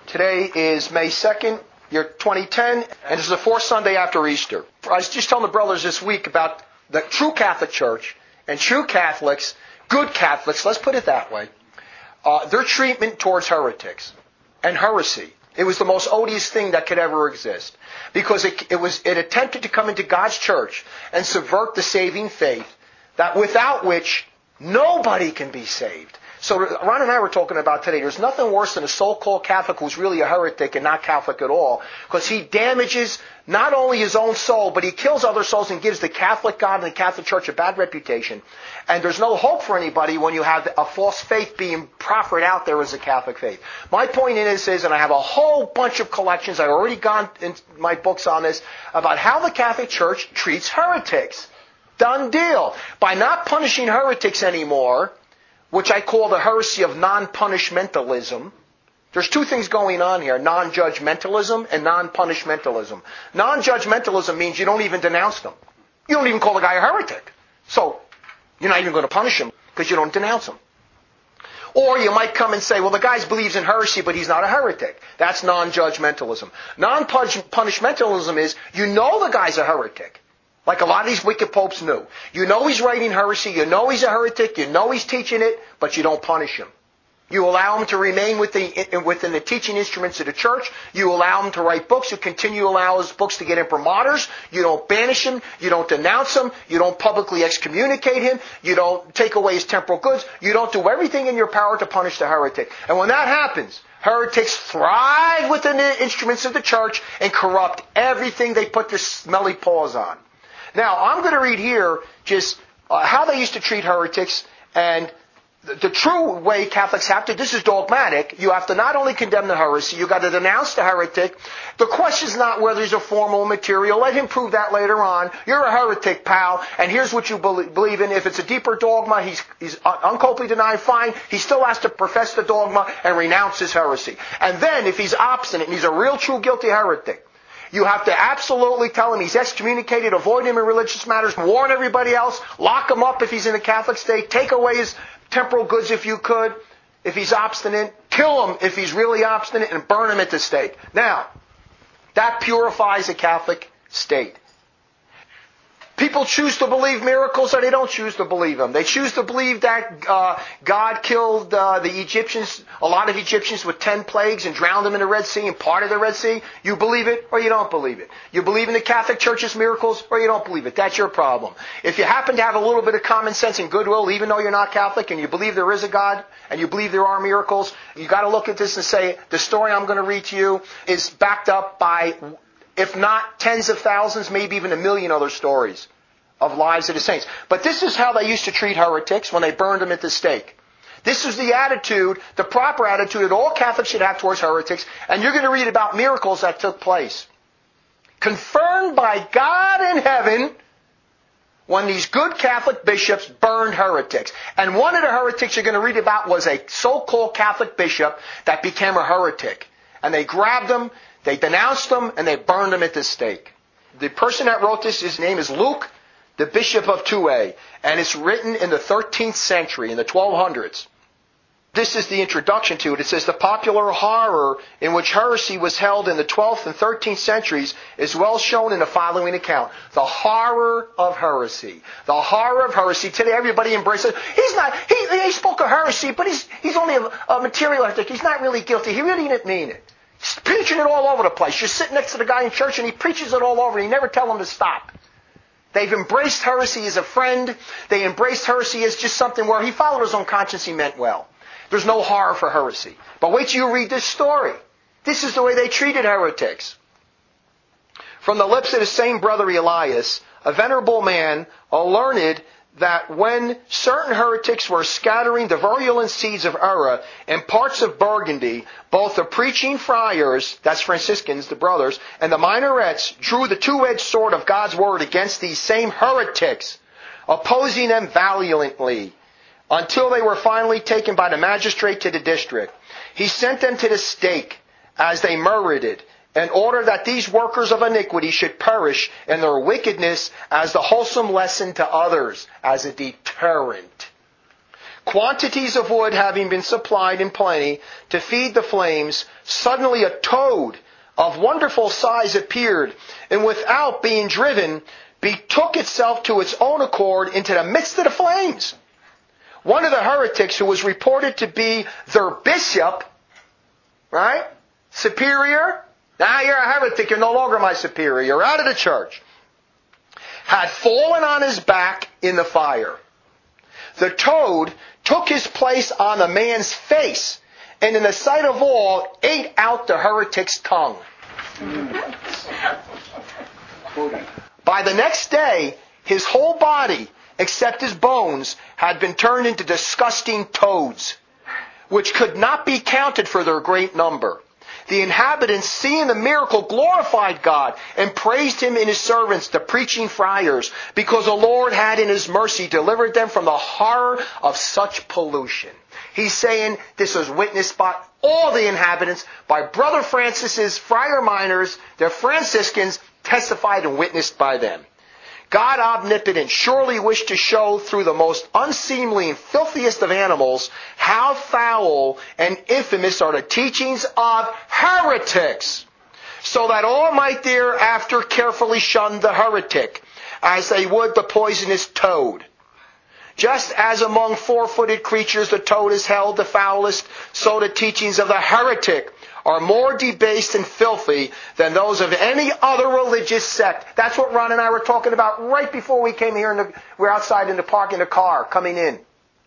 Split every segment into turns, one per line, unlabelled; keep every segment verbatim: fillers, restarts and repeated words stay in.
Today is May second, year twenty ten, and this is the fourth Sunday after Easter. I was just telling the brothers this week about the true Catholic Church and true Catholics, good Catholics, let's put it that way, uh, their treatment towards heretics and heresy. It was the most odious thing that could ever exist, because it, it was it attempted to come into God's church and subvert the saving faith, that without which nobody can be saved. So Ron and I were talking about today, there's nothing worse than a so-called Catholic who's really a heretic and not Catholic at all, because he damages not only his own soul, but he kills other souls and gives the Catholic God and the Catholic Church a bad reputation. And there's no hope for anybody when you have a false faith being proffered out there as a Catholic faith. My point in this is, and I have a whole bunch of collections, I've already gone in my books on this, about how the Catholic Church treats heretics. Done deal. By not punishing heretics anymore, which I call the heresy of non-punishmentalism. There's two things going on here, non-judgmentalism and non-punishmentalism. Non-judgmentalism means you don't even denounce them. You don't even call the guy a heretic. So, you're not even going to punish him because you don't denounce him. Or you might come and say, well, the guy believes in heresy, but he's not a heretic. That's non-judgmentalism. Non-punishmentalism is, you know the guy's a heretic. Like a lot of these wicked popes knew. You know he's writing heresy, you know he's a heretic, you know he's teaching it, but you don't punish him. You allow him to remain within the, within the teaching instruments of the church. You allow him to write books. You continue to allow his books to get imprimaturs. You don't banish him. You don't denounce him. You don't publicly excommunicate him. You don't take away his temporal goods. You don't do everything in your power to punish the heretic. And when that happens, heretics thrive within the instruments of the church and corrupt everything they put their smelly paws on. Now, I'm going to read here just uh, how they used to treat heretics, and the, the true way Catholics have to, this is dogmatic, you have to not only condemn the heresy, you've got to denounce the heretic. The question is not whether he's a formal material, let him prove that later on. You're a heretic, pal, and here's what you believe in. If it's a deeper dogma, he's, he's unculpably denied, fine. He still has to profess the dogma and renounce his heresy. And then, if he's obstinate and he's a real, true, guilty heretic, you have to absolutely tell him he's excommunicated, avoid him in religious matters, warn everybody else, lock him up if he's in a Catholic state, take away his temporal goods if you could, if he's obstinate, kill him if he's really obstinate, and burn him at the stake. Now, that purifies a Catholic state. People choose to believe miracles or they don't choose to believe them. They choose to believe that uh, God killed uh, the Egyptians, a lot of Egyptians with ten plagues and drowned them in the Red Sea and parted the Red Sea. You believe it or you don't believe it. You believe in the Catholic Church's miracles or you don't believe it. That's your problem. If you happen to have a little bit of common sense and goodwill, even though you're not Catholic, and you believe there is a God and you believe there are miracles, you got to look at this and say, the story I'm going to read to you is backed up by, if not tens of thousands, maybe even a million other stories of lives of the saints. But this is how they used to treat heretics when they burned them at the stake. This is the attitude, the proper attitude that all Catholics should have towards heretics, and you're going to read about miracles that took place. Confirmed by God in heaven when these good Catholic bishops burned heretics. And one of the heretics you're going to read about was a so-called Catholic bishop that became a heretic. And they grabbed him, they denounced him, and they burned him at the stake. The person that wrote this, his name is Luke, the Bishop of Tours, and it's written in the thirteenth century, in the twelve hundreds. This is the introduction to it. It says, the popular horror in which heresy was held in the twelfth and thirteenth centuries is well shown in the following account. The horror of heresy. The horror of heresy. Today everybody embraces it. He's not, he, he spoke of heresy, but he's, he's only a, a material heretic. He's not really guilty. He really didn't mean it. He's preaching it all over the place. You're sitting next to the guy in church and he preaches it all over and you never tell him to stop. They've embraced heresy as a friend. They embraced heresy as just something where he followed his own conscience, he meant well. There's no horror for heresy. But wait till you read this story. This is the way they treated heretics. From the lips of the same brother Elias, a venerable man, a learned, that when certain heretics were scattering the virulent seeds of error in parts of Burgundy, both the preaching friars, that's Franciscans, the brothers, and the minarettes drew the two-edged sword of God's word against these same heretics, opposing them valiantly, until they were finally taken by the magistrate to the district. He sent them to the stake, as they merited, in order that these workers of iniquity should perish in their wickedness as the wholesome lesson to others, as a deterrent. Quantities of wood having been supplied in plenty to feed the flames, suddenly a toad of wonderful size appeared, and without being driven, betook itself to its own accord into the midst of the flames. One of the heretics, who was reported to be their bishop, right? Superior. Now you're a heretic, you're no longer my superior. You're out of the church. Had fallen on his back in the fire. The toad took his place on the man's face, and in the sight of all, ate out the heretic's tongue. By the next day, his whole body, except his bones, had been turned into disgusting toads, which could not be counted for their great number. The inhabitants, seeing the miracle, glorified God and praised Him in His servants, the preaching friars, because the Lord had in His mercy delivered them from the horror of such pollution. He's saying this was witnessed by all the inhabitants, by Brother Francis's friar minors, the Franciscans, testified and witnessed by them. God omnipotent surely wished to show through the most unseemly and filthiest of animals how foul and infamous are the teachings of heretics, so that all might thereafter carefully shun the heretic, as they would the poisonous toad. Just as among four-footed creatures the toad is held the foulest, so the teachings of the heretic are more debased and filthy than those of any other religious sect. That's what Ron and I were talking about right before we came here. In the, we're outside in the park in the car coming in.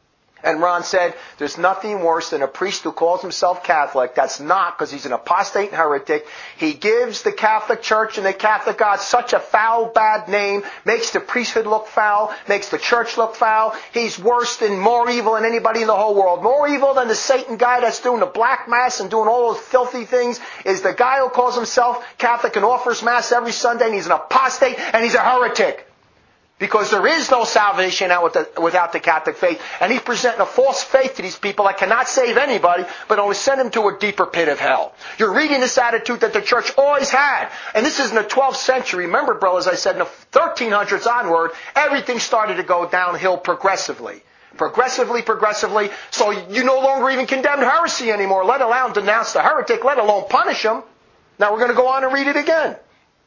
And Ron said, there's nothing worse than a priest who calls himself Catholic. That's not, because he's an apostate and heretic. He gives the Catholic Church and the Catholic God such a foul, bad name, makes the priesthood look foul, makes the church look foul. He's worse than, more evil than anybody in the whole world. More evil than the Satan guy that's doing the black mass and doing all those filthy things is the guy who calls himself Catholic and offers mass every Sunday, and he's an apostate and he's a heretic. Because there is no salvation out with the, without the Catholic faith. And he's presenting a false faith to these people that cannot save anybody, but only send them to a deeper pit of hell. You're reading this attitude that the church always had. And this is in the twelfth century. Remember, brothers, I said in the thirteen hundreds onward, everything started to go downhill progressively. Progressively, progressively. So you no longer even condemn heresy anymore, let alone denounce the heretic, let alone punish him. Now we're going to go on and read it again.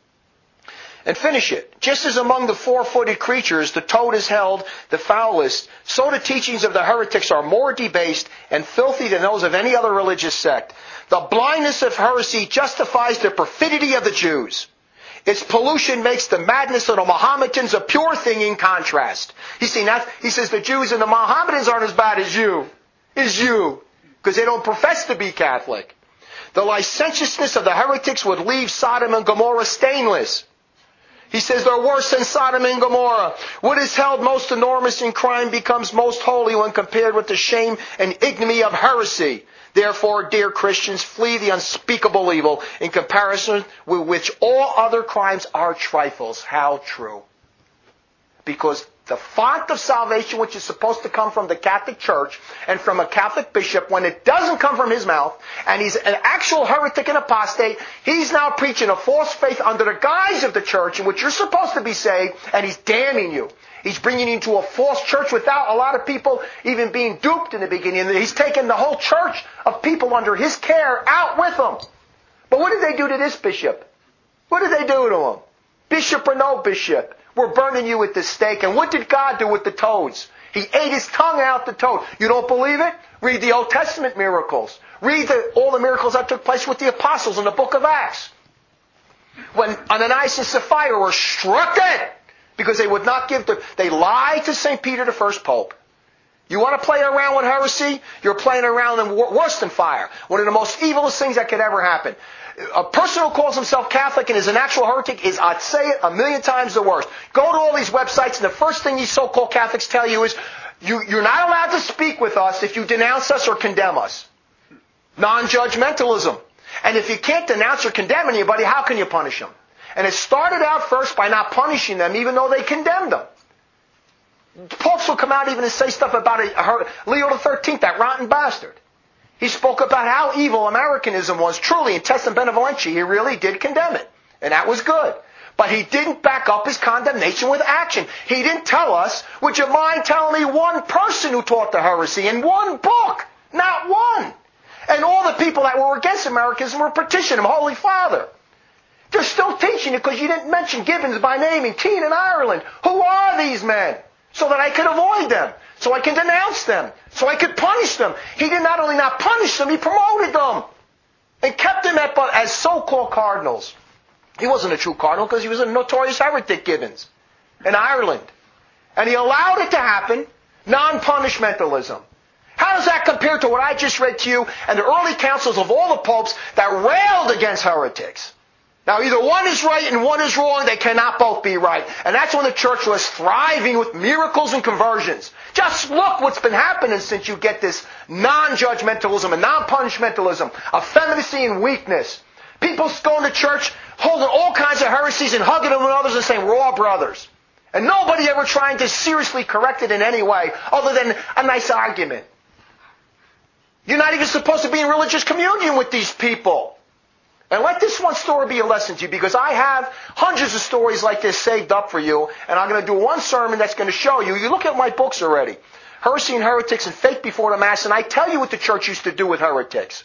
And finish it. Just as among the four-footed creatures the toad is held the foulest, so the teachings of the heretics are more debased and filthy than those of any other religious sect. The blindness of heresy justifies the perfidy of the Jews. Its pollution makes the madness of the Mohammedans a pure thing in contrast. You see, now, he says the Jews and the Mohammedans aren't as bad as you. As you. Because they don't profess to be Catholic. The licentiousness of the heretics would leave Sodom and Gomorrah stainless. He says they're worse than Sodom and Gomorrah. What is held most enormous in crime becomes most holy when compared with the shame and ignominy of heresy. Therefore, dear Christians, flee the unspeakable evil in comparison with which all other crimes are trifles. How true. Because the font of salvation, which is supposed to come from the Catholic Church and from a Catholic bishop, when it doesn't come from his mouth, and he's an actual heretic and apostate, he's now preaching a false faith under the guise of the church in which you're supposed to be saved, and he's damning you. He's bringing you into a false church without a lot of people even being duped in the beginning. He's taken the whole church of people under his care out with him. But what did they do to this bishop? What did they do to him? Bishop or no bishop? We're burning you at the stake. And what did God do with the toads? He ate his tongue out the toad. You don't believe it? Read the Old Testament miracles. Read the, all the miracles that took place with the apostles in the book of Acts. When Ananias and Sapphira were struck dead because they would not give the... They lied to Saint Peter, the first pope. You want to play around with heresy? You're playing around in worse than fire. One of the most evilest things that could ever happen. A person who calls himself Catholic and is an actual heretic is, I'd say it, a million times the worst. Go to all these websites and the first thing these so-called Catholics tell you is, you, you're not allowed to speak with us if you denounce us or condemn us. Non-judgmentalism. And if you can't denounce or condemn anybody, how can you punish them? And it started out first by not punishing them even though they condemned them. Popes will come out even and say stuff about a, a, Leo the thirteenth, that rotten bastard. He spoke about how evil Americanism was. Truly, in Test and Benevolentia, he really did condemn it. And that was good. But he didn't back up his condemnation with action. He didn't tell us, would you mind telling me one person who taught the heresy in one book? Not one. And all the people that were against Americanism were petitioning him, Holy Father. They're still teaching it because you didn't mention Gibbons by name in Keene in Ireland. Who are these men? So that I could avoid them. So I can denounce them. So I could punish them. He did not only not punish them, he promoted them. And kept them at, as so-called cardinals. He wasn't a true cardinal because he was a notorious heretic, Gibbons, in Ireland. And he allowed it to happen. Non-punishmentalism. How does that compare to what I just read to you and the early councils of all the popes that railed against heretics? Now, either one is right and one is wrong. They cannot both be right. And that's when the church was thriving with miracles and conversions. Just look what's been happening since you get this non-judgmentalism and non-punishmentalism, effeminacy and weakness. People going to church holding all kinds of heresies and hugging them and others and saying, we're all brothers. And nobody ever trying to seriously correct it in any way other than a nice argument. You're not even supposed to be in religious communion with these people. And let this one story be a lesson to you, because I have hundreds of stories like this saved up for you, and I'm going to do one sermon that's going to show you. You look at my books already. Heresy and Heretics and Faith Before the Mass, and I tell you what the church used to do with heretics.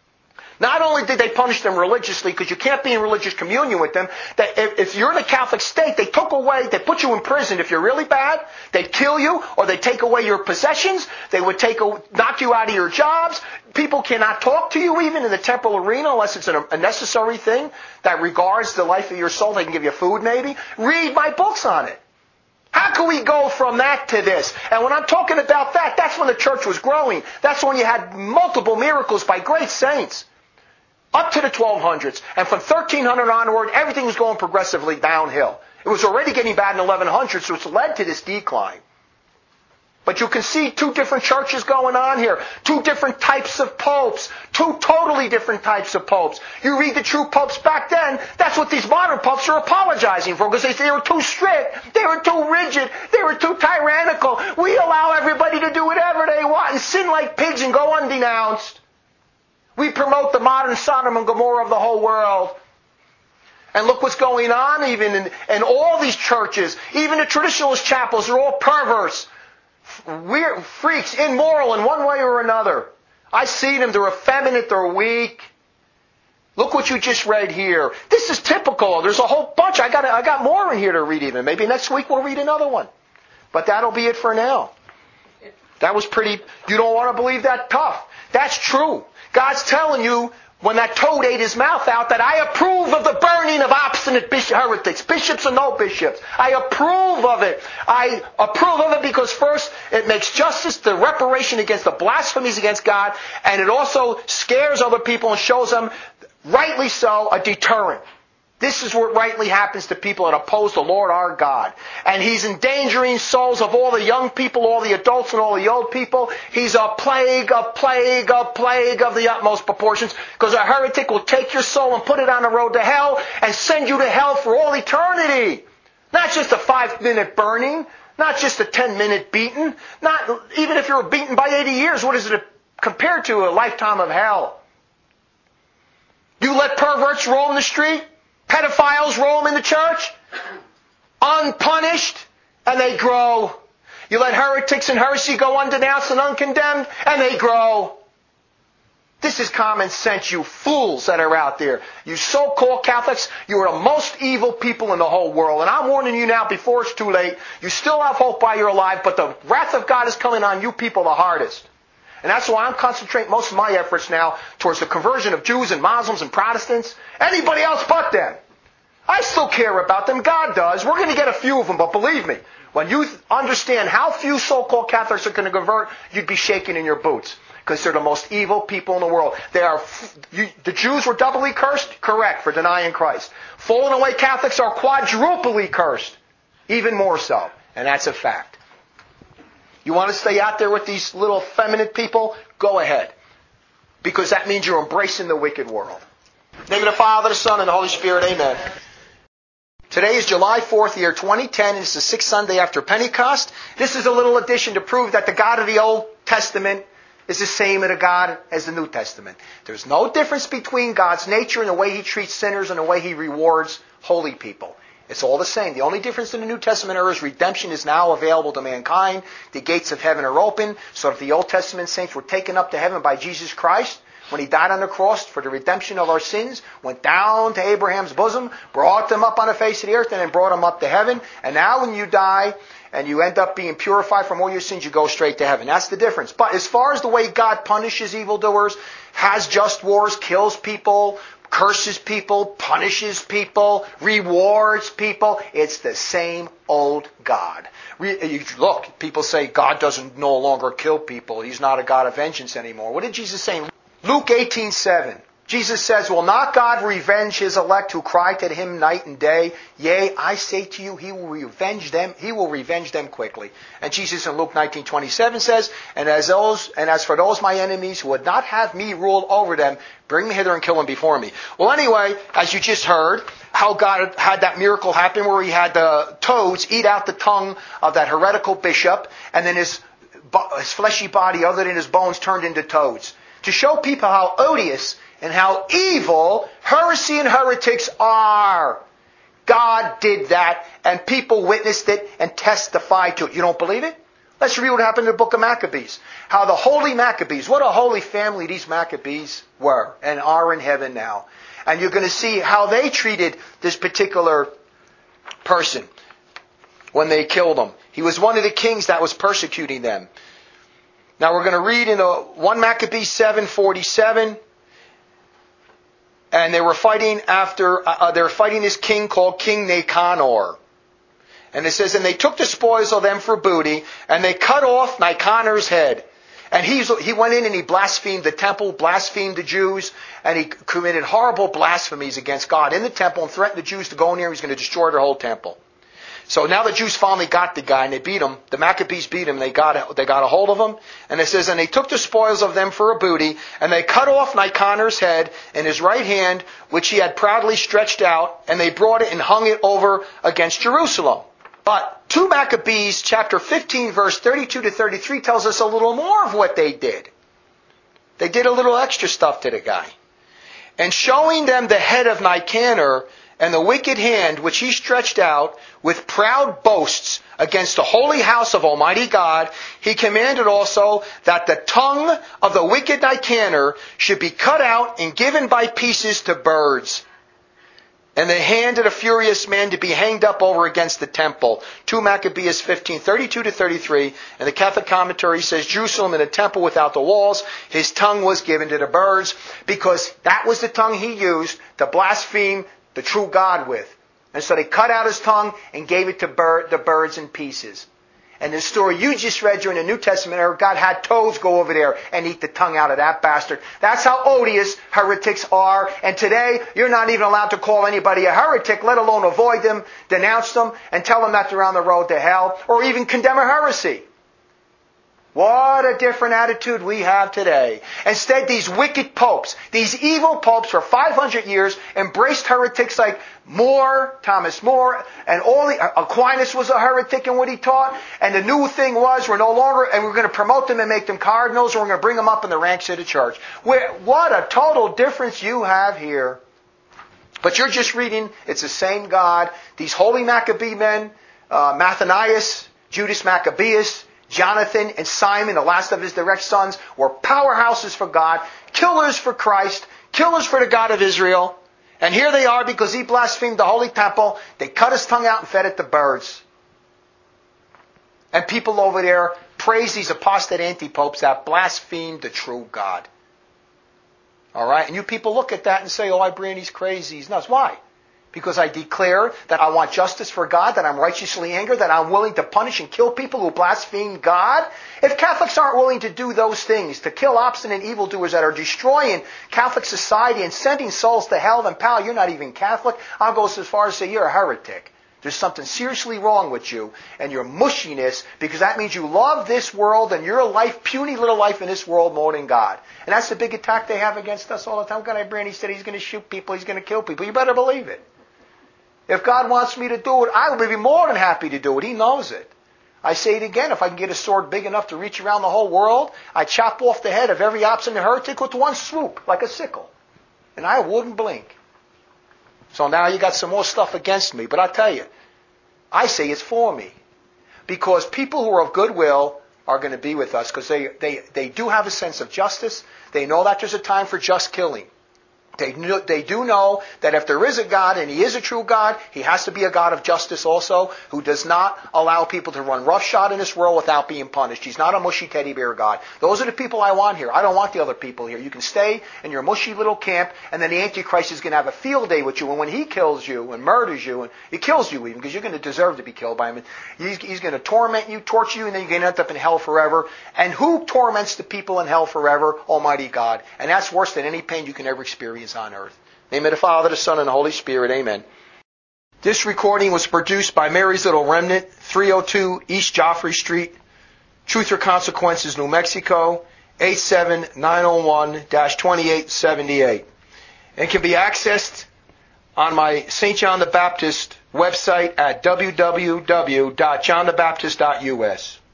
Not only did they punish them religiously, because you can't be in religious communion with them, that if, if you're in a Catholic state, they took away, they put you in prison if you're really bad, they'd kill you, or they'd take away your possessions, they would take a, knock you out of your jobs. People cannot talk to you even in the temporal arena unless it's a, a necessary thing that regards the life of your soul. They can give you food maybe. Read my books on it. How can we go from that to this? And when I'm talking about that, that's when the church was growing. That's when you had multiple miracles by great saints. Up to the twelve hundreds. And from thirteen hundred onward, everything was going progressively downhill. It was already getting bad in eleven hundred, so it's led to this decline. But you can see two different churches going on here. Two different types of popes. Two totally different types of popes. You read the true popes back then, that's what these modern popes are apologizing for, because they say they were too strict, they were too rigid, they were too tyrannical. We allow everybody to do whatever they want and sin like pigs and go undenounced. We promote the modern Sodom and Gomorrah of the whole world. And look what's going on even in, in all these churches. Even the traditionalist chapels are all perverse. Weird freaks, immoral in one way or another. I see them, they're effeminate, they're weak. Look what you just read here. This is typical. There's a whole bunch. I got I got more in here to read even. Maybe next week we'll read another one. But that'll be it for now. That was pretty, you don't want to believe that tough. That's true. God's telling you, when that toad ate his mouth out, that I approve of the burning of obstinate bishop, heretics, bishops and no bishops. I approve of it. I approve of it because first, it makes justice, the reparation against the blasphemies against God, and it also scares other people and shows them, rightly so, a deterrent. This is what rightly happens to people that oppose the Lord our God. And He's endangering souls of all the young people, all the adults and all the old people. He's a plague, a plague, a plague of the utmost proportions. Because a heretic will take your soul and put it on the road to hell and send you to hell for all eternity. Not just a five-minute burning. Not just a ten-minute beating. Not even if you're beaten by eighty years, what is it compared to a lifetime of hell? You let perverts roam the street? Pedophiles roam in the church, unpunished, and they grow. You let heretics and heresy go undenounced and uncondemned, and they grow. This is common sense, you fools that are out there. You so-called Catholics, you are the most evil people in the whole world. And I'm warning you now before it's too late. You still have hope while you're alive, but the wrath of God is coming on you people the hardest. And that's why I'm concentrating most of my efforts now towards the conversion of Jews and Muslims and Protestants. Anybody else but them. I still care about them. God does. We're going to get a few of them, but believe me, when you understand how few so-called Catholics are going to convert, you'd be shaking in your boots. Because they're the most evil people in the world. They are. You, the Jews were doubly cursed? Correct, for denying Christ. Fallen away Catholics are quadruply cursed. Even more so. And that's a fact. You want to stay out there with these little effeminate people? Go ahead. Because that means you're embracing the wicked world. In the name of the Father, the Son, and the Holy Spirit. Amen. Today is July fourth, year twenty ten, and it's the sixth Sunday after Pentecost. This is a little addition to prove that the God of the Old Testament is the same as the God as the New Testament. There's no difference between God's nature and the way He treats sinners and the way He rewards holy people. It's all the same. The only difference in the New Testament era is redemption is now available to mankind. The gates of heaven are open. So if the Old Testament saints were taken up to heaven by Jesus Christ, when he died on the cross for the redemption of our sins, went down to Abraham's bosom, brought them up on the face of the earth, and then brought them up to heaven. And now when you die and you end up being purified from all your sins, you go straight to heaven. That's the difference. But as far as the way God punishes evildoers, has just wars, kills people, curses people, punishes people, rewards people, it's the same old God. Look, people say God doesn't no longer kill people. He's not a God of vengeance anymore. What did Jesus say? Luke eighteen seven. Jesus says, will not God revenge his elect who cry to him night and day? Yea, I say to you, he will revenge them, he will revenge them quickly. And Jesus in Luke nineteen twenty-seven says, and as those, and as for those my enemies who would not have me rule over them, bring me hither and kill them before me. Well, anyway, as you just heard, how God had that miracle happen where he had the toads eat out the tongue of that heretical bishop, and then his, his fleshy body, other than his bones, turned into toads. To show people how odious and how evil heresy and heretics are. God did that, and people witnessed it and testified to it. You don't believe it? Let's read what happened in the book of Maccabees. How the holy Maccabees, what a holy family these Maccabees were and are in heaven now. And you're going to see how they treated this particular person when they killed him. He was one of the kings that was persecuting them. Now we're going to read in First Maccabees seven forty-seven. And they were fighting after, uh, they were fighting this king called King Nicanor. And it says, and they took the spoils of them for booty, and they cut off Nicanor's head. And he's, he went in and he blasphemed the temple, blasphemed the Jews, and he committed horrible blasphemies against God in the temple and threatened the Jews to go in there. He's going to destroy their whole temple. So now the Jews finally got the guy and they beat him. The Maccabees beat him. They got they got a hold of him. And it says, and they took the spoils of them for a booty, and they cut off Nicanor's head and his right hand, which he had proudly stretched out, and they brought it and hung it over against Jerusalem. But Second Maccabees chapter fifteen, verse thirty-two to thirty-three tells us a little more of what they did. They did a little extra stuff to the guy. And showing them the head of Nicanor, and the wicked hand which he stretched out with proud boasts against the holy house of Almighty God, he commanded also that the tongue of the wicked Nicanor should be cut out and given by pieces to birds, and the hand of the furious man to be hanged up over against the temple. Second Maccabees fifteen, thirty-two to thirty-three, and the Catholic commentary says, Jerusalem in a temple without the walls, his tongue was given to the birds, because that was the tongue he used to blaspheme the true God with. And so they cut out his tongue and gave it to bird, the birds in pieces. And the story you just read during the New Testament era, God had toads go over there and eat the tongue out of that bastard. That's how odious heretics are. And today, you're not even allowed to call anybody a heretic, let alone avoid them, denounce them, and tell them that they're on the road to hell, or even condemn a heresy. What a different attitude we have today. Instead, these wicked popes, these evil popes for five hundred years embraced heretics like More, Thomas More, and all the, Aquinas was a heretic in what he taught. And the new thing was, we're no longer, and we're going to promote them and make them cardinals, or we're going to bring them up in the ranks of the church. Where, what a total difference you have here. But you're just reading, it's the same God. These holy Maccabee men, uh, Matthias, Judas Maccabeus, Jonathan and Simon, the last of his direct sons, were powerhouses for God, killers for Christ, killers for the God of Israel. And here they are because he blasphemed the holy temple. They cut his tongue out and fed it to birds. And people over there praise these apostate anti-popes that blasphemed the true God. All right? And you people look at that and say, oh, I brand he's crazy, he's nuts. Why? Because I declare that I want justice for God, that I'm righteously angered, that I'm willing to punish and kill people who blaspheme God. If Catholics aren't willing to do those things, to kill obstinate evildoers that are destroying Catholic society and sending souls to hell, then pal, you're not even Catholic. I'll go so far as to say you're a heretic. There's something seriously wrong with you and your mushiness, because that means you love this world and your life, puny little life in this world, more than God. And that's the big attack they have against us all the time. God, Brandy said he's going to shoot people, he's going to kill people. You better believe it. If God wants me to do it, I will be more than happy to do it. He knows it. I say it again, if I can get a sword big enough to reach around the whole world, I chop off the head of every obstinate heretic with one swoop, like a sickle. And I wouldn't blink. So now you got some more stuff against me. But I tell you, I say it's for me. Because people who are of goodwill are going to be with us because they, they, they do have a sense of justice. They know that there's a time for just killing. They, kn- they do know that if there is a God, and He is a true God, He has to be a God of justice also, who does not allow people to run roughshod in this world without being punished. He's not a mushy teddy bear God. Those are the people I want here. I don't want the other people here. You can stay in your mushy little camp, and then the Antichrist is going to have a field day with you, and when he kills you and murders you, and he kills you even, because you're going to deserve to be killed by him, and he's, he's going to torment you, torture you, and then you're going to end up in hell forever. And who torments the people in hell forever? Almighty God. And that's worse than any pain you can ever experience on earth. Name of the Father, the Son, and the Holy Spirit. Amen. This recording was produced by Mary's Little Remnant, three oh two East Joffrey Street, Truth or Consequences, New Mexico, eight seven nine oh one dash twenty-eight seventy-eight. And can be accessed on my Saint John the Baptist website at w w w dot john the baptist dot u s.